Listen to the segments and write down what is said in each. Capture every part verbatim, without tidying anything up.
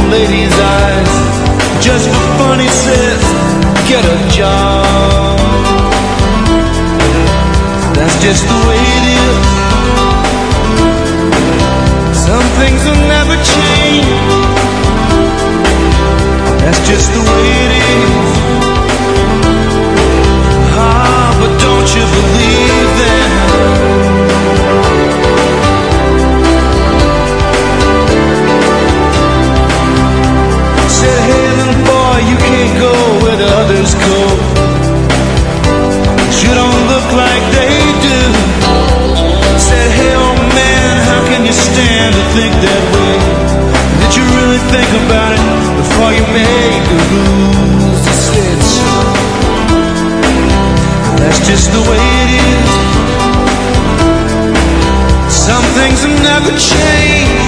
lady's eyes. Just for fun he says, get a job. That's just the way it is. Some things will never change. That's just the way it is. Ah, but don't you believe that? Said, hey little boy, you can't go where the others go. You don't look like they do. Said, hey old man, how can you stand to think that way? Did you really think about it before you make the rules? He said, son, that's just the way it is. Some things will never change.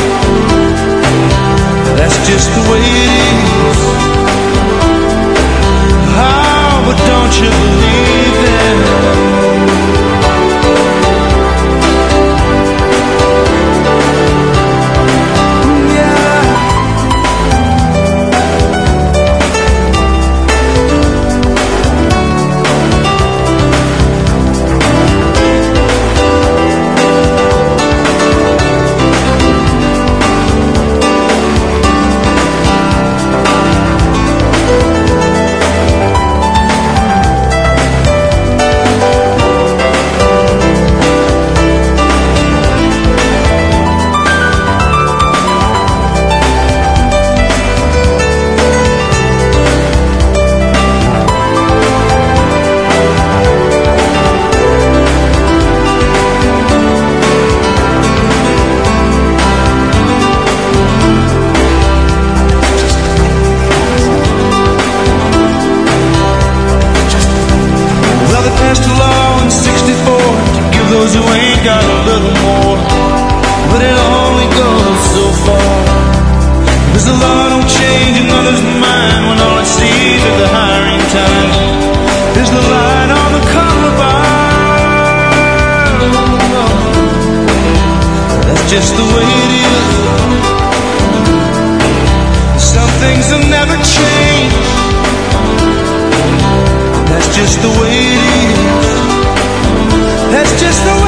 That's just the way it is. Oh, but don't you believe that? Just the way it is. Some things will never change. That's just the way it is. That's just the way